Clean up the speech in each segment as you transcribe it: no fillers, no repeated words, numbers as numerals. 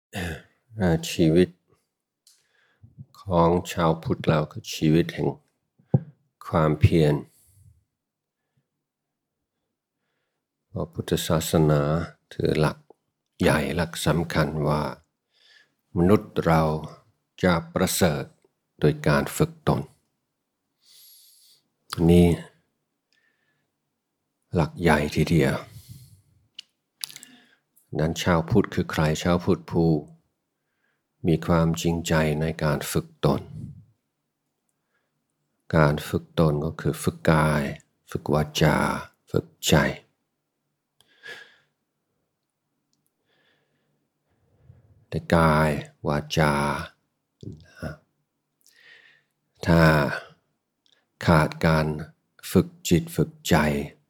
ชีวิตของชาวพุทธเราคือชีวิตแห่งความเพียรเพราะพุทธศาสนาถือหลักใหญ่หลักสำคัญว่ามนุษย์เราจะประเสริฐโดยการฝึกตนนี่หลักใหญ่ทีเดียวนั้นชาวพุทธคือใครชาวพุทธผู้มีความจริงใจในการฝึกตนการฝึกตนก็คือฝึกกายฝึกวาจาฝึกใจแต่กายวาจาถ้าขาดการฝึกจิตฝึกใจ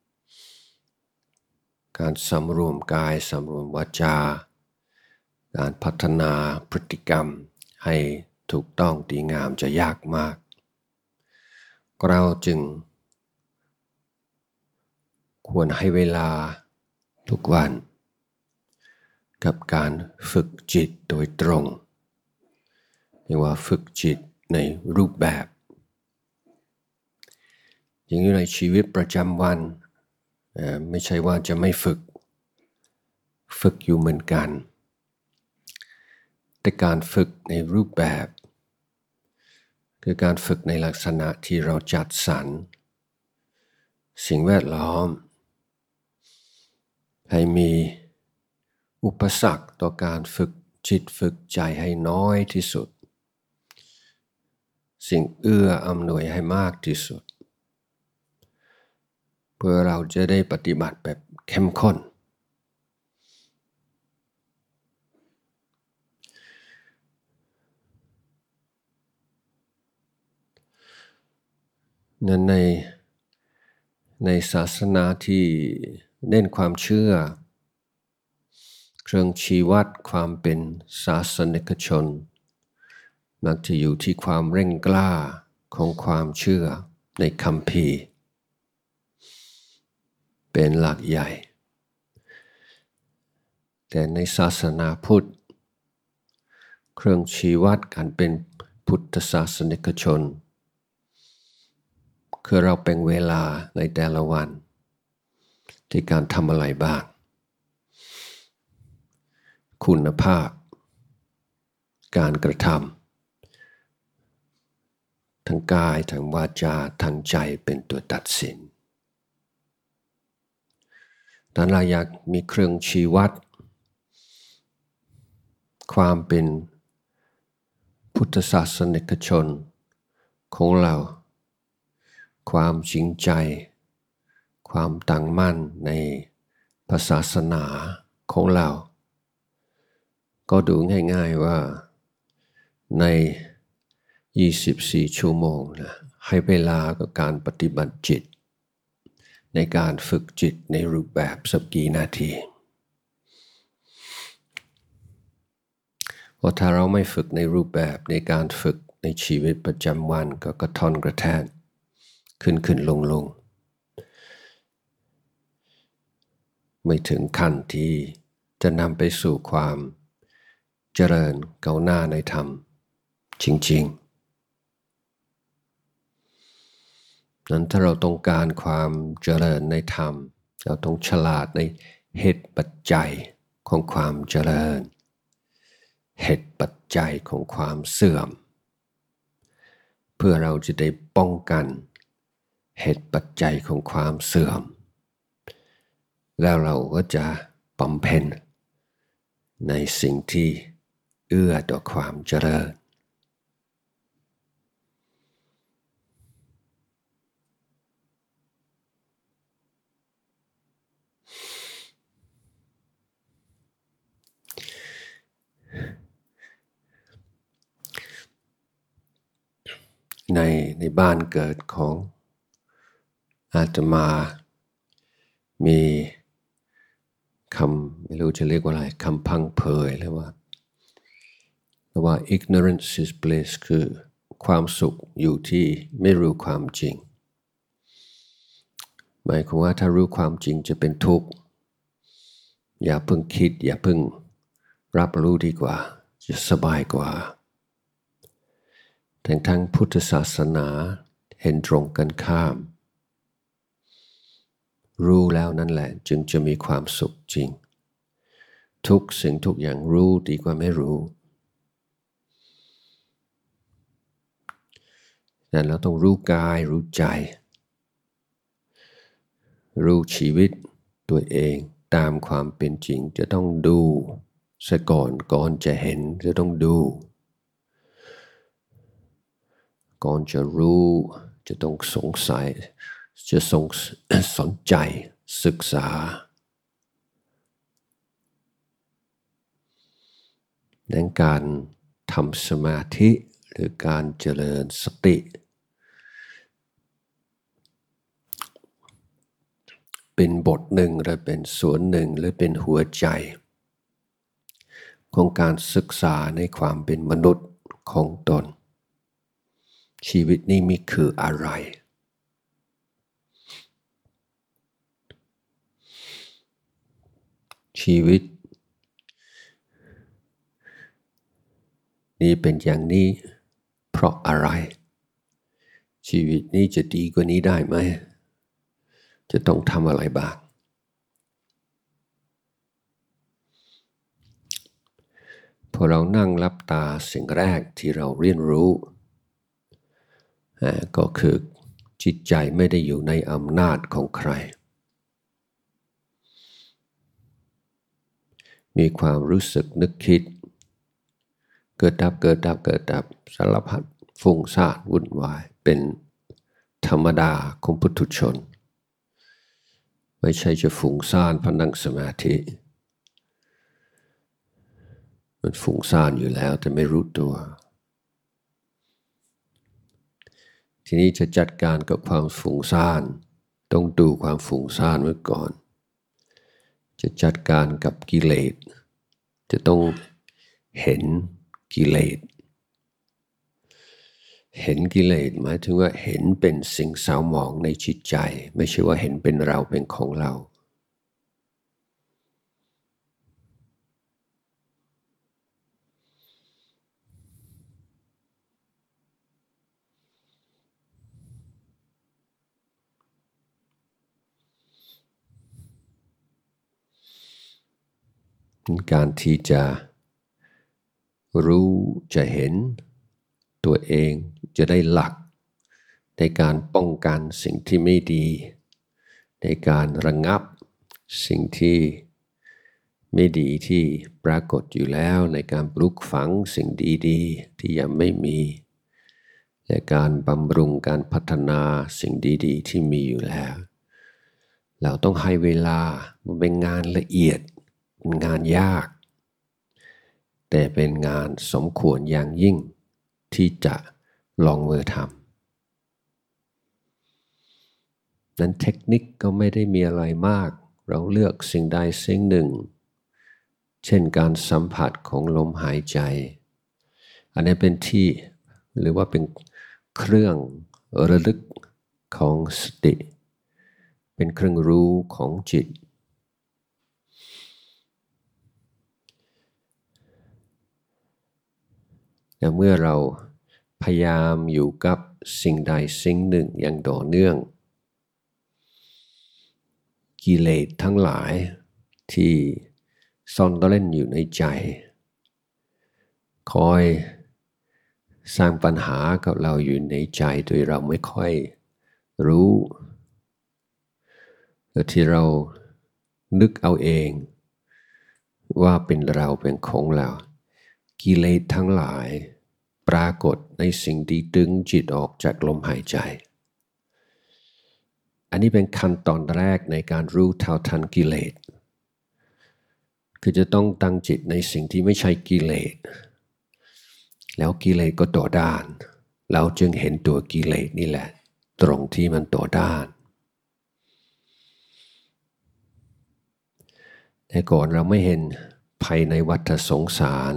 การสำรวมกายสำรวมวาจาการพัฒนาพฤติกรรมให้ถูกต้องดีงามจะยากมากเราจึงควรให้เวลาทุกวันกับการฝึกจิตโดยตรงเรียกว่าฝึกจิตในรูปแบบอย่างในชีวิตประจำวันไม่ใช่ว่าจะไม่ฝึกอยู่เหมือนกันแต่การฝึกในรูปแบบคือการฝึกในลักษณะที่เราจัดสรรสิ่งแวดล้อมให้มีอุปสรรคต่อการฝึกจิตฝึกใจให้น้อยที่สุดสิ่งเอื้ออำนวยให้มากที่สุดเพื่อเราจะได้ปฏิบัติแบบเข้มข้นนั้นในศาสนาที่เน้นความเชื่อเครื่องชี้วัดความเป็นศาสนิกชนมักจะอยู่ที่ความเร่งกล้าของความเชื่อในคัมภีร์เป็นหลักใหญ่แต่ในศาสนาพุทธเครื่องชี้วัดการเป็นพุทธศาสนิกชนคือเราเป็นเวลาในแต่ละวันที่การทำอะไรบ้างคุณภาพการกระทำทั้งกายทั้งวาจาทั้งใจเป็นตัวตัดสินถ้าเราอยากมีเครื่องชี้วัดความเป็นพุทธศาสนิกชนของเราความจริงใจความตั้งมั่นในศาสนาของเราก็ดูง่ายๆว่าใน24ชั่วโมงนะให้เวลากับการปฏิบัติจิตในการฝึกจิตในรูปแบบสักกี่นาทีเพราะถ้าเราไม่ฝึกในรูปแบบในการฝึกในชีวิตประจำวันก็กระท่อนกระแทกขึ้นลงไม่ถึงขั้นที่จะนำไปสู่ความเจริญก้าวหน้าในธรรมจริงๆนั้นถ้าเราต้องการความเจริญในธรรมเราต้องฉลาดในเหตุปัจจัยของความเจริญเหตุปัจจัยของความเสื่อมเพื่อเราจะได้ป้องกันเหตุปัจจัยของความเสื่อมแล้วเราก็จะบำเพ็ญในสิ่งที่เอื้อต่อความเจริญในบ้านเกิดของอาตมามีคำไม่รู้จะเรียกว่าอะไรคำพังเพยหรือว่า ignorance is bliss คือความสุขอยู่ที่ไม่รู้ความจริงหมายความว่าถ้ารู้ความจริงจะเป็นทุกข์อย่าเพิ่งคิดอย่าเพิ่งรับรู้ดีกว่าจะสบายกว่าแต่ทั้งพุทธศาสนาเห็นตรงกันข้ามรู้แล้วนั่นแหละจึงจะมีความสุขจริงทุกสิ่งทุกอย่างรู้ดีกว่าไม่รู้นั้นเราต้องรู้กายรู้ใจรู้ชีวิตตัวเองตามความเป็นจริงจะต้องดูซะก่อนจะเห็นจะต้องดูก่อนจะรู้จะต้องสงสัยจะสนใจศึกษาดังการทำสมาธิหรือการเจริญสติเป็นบทหนึ่งหรือเป็นส่วนหนึ่งหรือเป็นหัวใจของการศึกษาในความเป็นมนุษย์ของตนชีวิตนี้มีคืออะไรชีวิตนี้เป็นอย่างนี้เพราะอะไรชีวิตนี้จะดีกว่านี้ได้ไหมจะต้องทำอะไรบ้างพอเรานั่งหลับตาสิ่งแรกที่เราเรียนรู้ก็คือจิตใจไม่ได้อยู่ในอำนาจของใครมีความรู้สึกนึกคิดเกิดดับสารพัดฟุ้งซ่านวุ่นวายเป็นธรรมดาของปุถุชนไม่ใช่จะฟุ้งซ่านเพราะนั่งสมาธิมันฟุ้งซ่านอยู่แล้วแต่ไม่รู้ตัวทีนี้จะจัดการกับความฟุ้งซ่านต้องดูความฟุ้งซ่านไว้ก่อนจะจัดการกับกิเลสจะต้องเห็นกิเลสเห็นกิเลสหมายถึงว่าเห็นเป็นสิ่งเศร้าหมองในจิตใจไม่ใช่ว่าเห็นเป็นเราเป็นของเราการที่จะรู้จะเห็นตัวเองจะได้หลักในการป้องกันสิ่งที่ไม่ดีในการระงับสิ่งที่ไม่ดีที่ปรากฏอยู่แล้วในการปลุกฝังสิ่งดีๆที่ยังไม่มีและการบำรุงการพัฒนาสิ่งดีๆที่มีอยู่แล้วเราต้องให้เวลามันเป็นงานละเอียดเป็นงานยากแต่เป็นงานสมควรอย่างยิ่งที่จะลองมือทำนั้นเทคนิคก็ไม่ได้มีอะไรมากเราเลือกสิ่งใดสิ่งหนึ่งเช่นการสัมผัสของลมหายใจอันนี้เป็นที่หรือว่าเป็นเครื่องระลึกของสติเป็นเครื่องรู้ของจิตแต่เมื่อเราพยายามอยู่กับสิ่งใดสิ่งหนึ่งอย่างต่อเนื่องกิเลสทั้งหลายที่ซ่อนเร้นอยู่ในใจคอยสร้างปัญหากับเราอยู่ในใจโดยเราไม่ค่อยรู้แต่ที่เรานึกเอาเองว่าเป็นเราเป็นของเรากิเลสทั้งหลายปรากฏในสิ่งที่ดึงจิตออกจากลมหายใจอันนี้เป็นขั้นตอนแรกในการรู้เท่าทันกิเลสคือจะต้องตั้งจิตในสิ่งที่ไม่ใช่กิเลสแล้วกิเลสก็ต่อด้านเราจึงเห็นตัวกิเลสนี่แหละตรงที่มันต่อด้านแต่ก่อนเราไม่เห็นภัยในวัฏสงสาร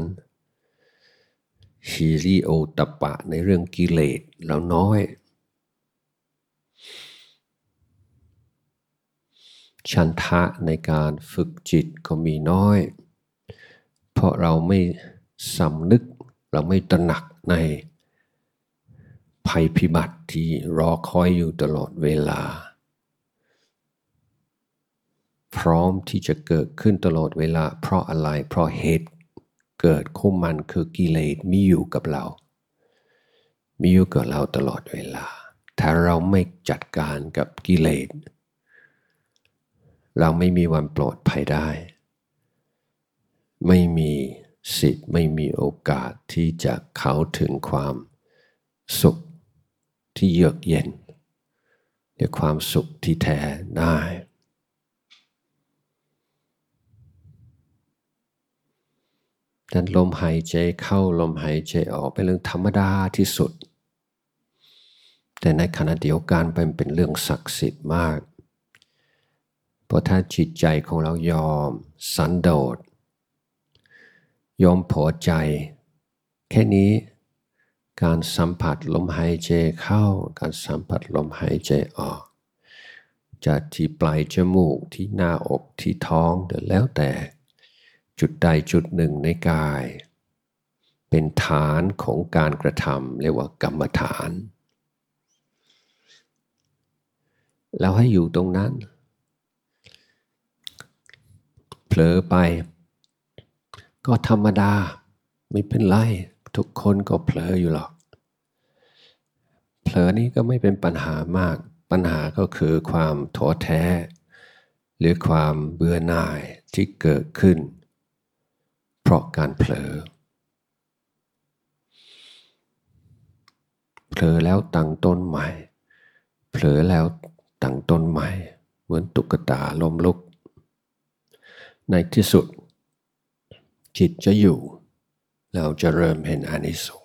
ฮิริโอตตัปปะในเรื่องกิเลสเราน้อยฉันทะในการฝึกจิตก็มีน้อยเพราะเราไม่สำนึกเราไม่ตระหนักในภัยพิบัติที่รอคอยอยู่ตลอดเวลาพร้อมที่จะเกิดขึ้นตลอดเวลาเพราะอะไรเพราะเหตุเกิดของมันคือกิเลสมีอยู่กับเราตลอดเวลาถ้าเราไม่จัดการกับกิเลสเราไม่มีวันปลอดภัยได้ไม่มีสิทธิ์ไม่มีโอกาสที่จะเข้าถึงความสุขที่เยือกเย็นหรือความสุขที่แท้ได้ดังนั้นลมหายใจเข้าลมหายใจออกเป็นเรื่องธรรมดาที่สุดแต่ในขณะเดียวกันเป็นเรื่องศักดิ์สิทธิ์มากเพราะถ้าจิตใจของเรายอมสันโดษยอมพอใจแค่นี้การสัมผัสลมหายใจเข้าการสัมผัสลมหายใจออกจะที่ปลายจมูกที่หน้าอกที่ท้องเดี๋ยวแล้วแต่จุดใดจุดหนึ่งในกายเป็นฐานของการกระทำเรียกว่ากรรมฐานแล้วให้อยู่ตรงนั้นเผลอไปก็ธรรมดาไม่เป็นไรทุกคนก็เผลออยู่หรอกเผลอนี้ก็ไม่เป็นปัญหามากปัญหาก็คือความท้อแท้หรือความเบื่อหน่ายที่เกิดขึ้นเพราะการเผลอแล้วตั้งต้นใหม่เผลอแล้วตั้งต้นใหม่เหมือนตุ๊กตาล้มลุกในที่สุดจิตจะอยู่เราจะเริ่มเห็นอานิสงส์